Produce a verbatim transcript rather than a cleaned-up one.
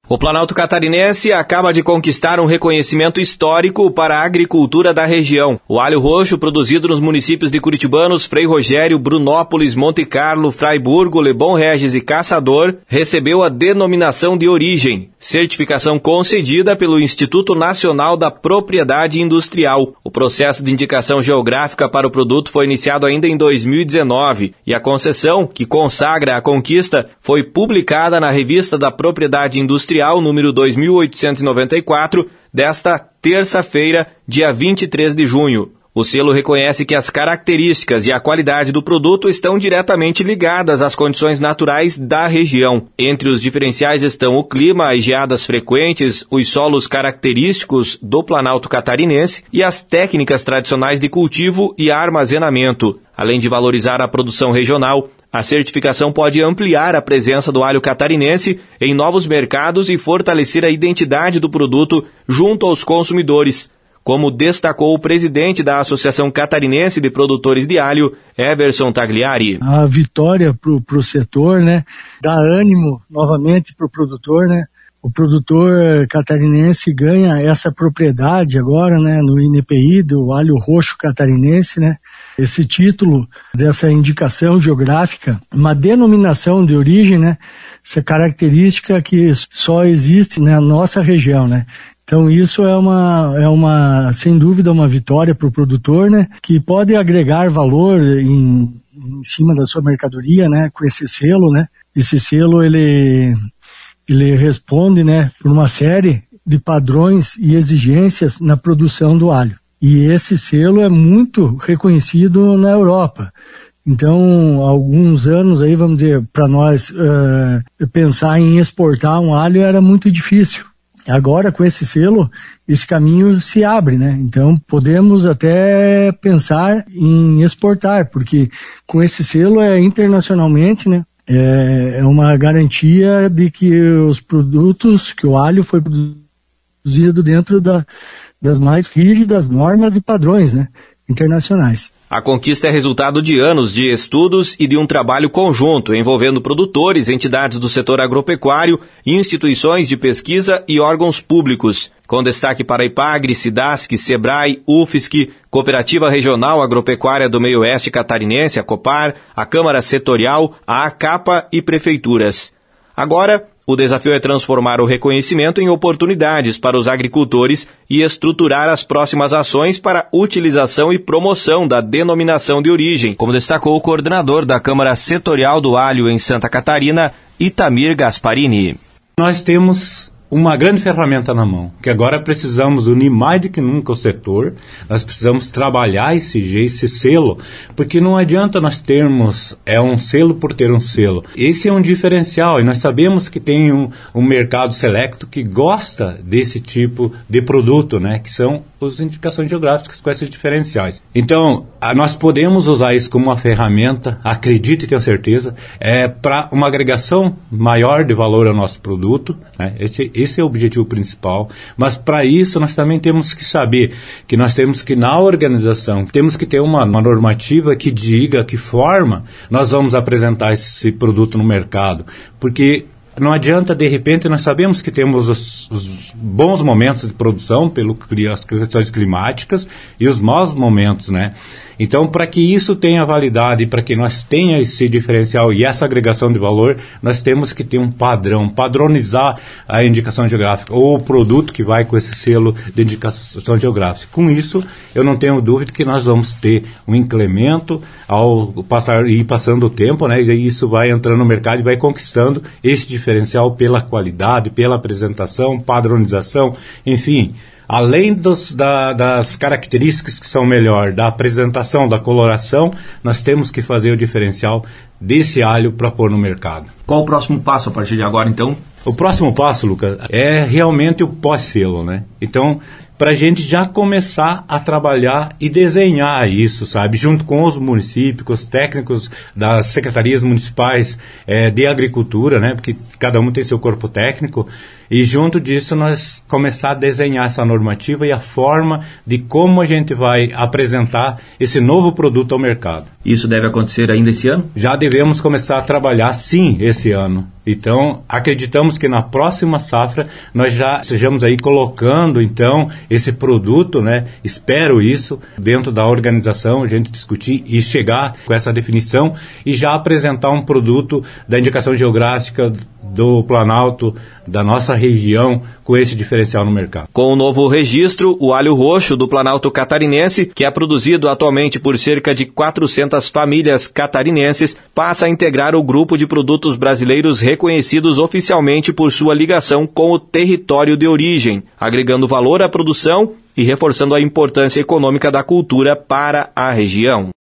O Planalto Catarinense acaba de conquistar um reconhecimento histórico para a agricultura da região. O alho roxo, produzido nos municípios de Curitibanos, Frei Rogério, Brunópolis, Monte Carlo, Fraiburgo, Lebon Regis e Caçador, recebeu a denominação de origem, certificação concedida pelo Instituto Nacional da Propriedade Industrial. O processo de indicação geográfica para o produto foi iniciado ainda em dois mil e dezenove e a concessão, que consagra a conquista, foi publicada na Revista da Propriedade Industrial número dois mil oitocentos e noventa e quatro, desta terça-feira, dia vinte e três de junho. O selo reconhece que as características e a qualidade do produto estão diretamente ligadas às condições naturais da região. Entre os diferenciais estão o clima, as geadas frequentes, os solos característicos do Planalto Catarinense e as técnicas tradicionais de cultivo e armazenamento. Além de valorizar a produção regional, a certificação pode ampliar a presença do alho catarinense em novos mercados e fortalecer a identidade do produto junto aos consumidores, como destacou o presidente da Associação Catarinense de Produtores de Alho, Everson Tagliari. A vitória para o setor, né, dá ânimo novamente para o produtor, né? O produtor catarinense ganha essa propriedade agora, né, no I N P I do alho roxo catarinense, né? Esse título dessa indicação geográfica, uma denominação de origem, né? Essa característica que só existe na nossa região, né? Então isso é uma, é uma, sem dúvida, uma vitória para o produtor, né? Que pode agregar valor em, em cima da sua mercadoria, né? Com esse selo, né? Esse selo, ele, ele responde, né? Por uma série de padrões e exigências na produção do alho. E esse selo é muito reconhecido na Europa. Então, há alguns anos aí, vamos dizer, para nós uh, pensar em exportar um alho era muito difícil. Agora, com esse selo, esse caminho se abre, né? Então, podemos até pensar em exportar, porque com esse selo é internacionalmente, né? É, é uma garantia de que os produtos, que o alho foi produzido dentro da das mais rígidas normas e padrões, né, internacionais. A conquista é resultado de anos de estudos e de um trabalho conjunto envolvendo produtores, entidades do setor agropecuário, instituições de pesquisa e órgãos públicos, com destaque para a IPAGRE, SIDASC, SEBRAE, UFSC, Cooperativa Regional Agropecuária do Meio Oeste Catarinense, a COPAR, a Câmara Setorial, a ACAPA e prefeituras. Agora, o desafio é transformar o reconhecimento em oportunidades para os agricultores e estruturar as próximas ações para utilização e promoção da denominação de origem, como destacou o coordenador da Câmara Setorial do Alho em Santa Catarina, Itamir Gasparini. Nós temos uma grande ferramenta na mão, que agora precisamos unir mais do que nunca o setor, nós precisamos trabalhar esse, esse selo, porque não adianta nós termos é um selo por ter um selo. Esse é um diferencial e nós sabemos que tem um, um mercado selecto que gosta desse tipo de produto, né, que são as indicações geográficas com esses diferenciais. Então, a, nós podemos usar isso como uma ferramenta, acredito e tenho certeza, é, para uma agregação maior de valor ao nosso produto, né, esse Esse é o objetivo principal, mas para isso nós também temos que saber que nós temos que, na organização, temos que ter uma, uma normativa que diga que forma nós vamos apresentar esse produto no mercado, porque não adianta, de repente, nós sabemos que temos os, os bons momentos de produção pelas questões climáticas e os maus momentos, né? Então, para que isso tenha validade, para que nós tenha esse diferencial e essa agregação de valor, nós temos que ter um padrão, padronizar a indicação geográfica ou o produto que vai com esse selo de indicação geográfica. Com isso, eu não tenho dúvida que nós vamos ter um incremento ao passar, ir passando o tempo, né? E isso vai entrando no mercado e vai conquistando esse diferencial pela qualidade, pela apresentação, padronização, enfim. Além dos, da, das características que são melhor, da apresentação, da coloração, nós temos que fazer o diferencial desse alho para pôr no mercado. Qual o próximo passo a partir de agora, então? O próximo passo, Lucas, é realmente o pós-selo, né? Então, para a gente já começar a trabalhar e desenhar isso, sabe? Junto com os municípios, com os técnicos das secretarias municipais é, de agricultura, né? Porque cada um tem seu corpo técnico. E junto disso nós começar a desenhar essa normativa e a forma de como a gente vai apresentar esse novo produto ao mercado. Isso deve acontecer ainda esse ano? Já devemos começar a trabalhar, sim, esse ano. Então, acreditamos que na próxima safra nós já estejamos aí colocando, então, esse produto, né? Espero isso, dentro da organização, a gente discutir e chegar com essa definição e já apresentar um produto da indicação geográfica do Planalto, da nossa região, com esse diferencial no mercado. Com o novo registro, o alho roxo do Planalto Catarinense, que é produzido atualmente por cerca de quatrocentas famílias catarinenses, passa a integrar o grupo de produtos brasileiros reconhecidos oficialmente por sua ligação com o território de origem, agregando valor à produção e reforçando a importância econômica da cultura para a região.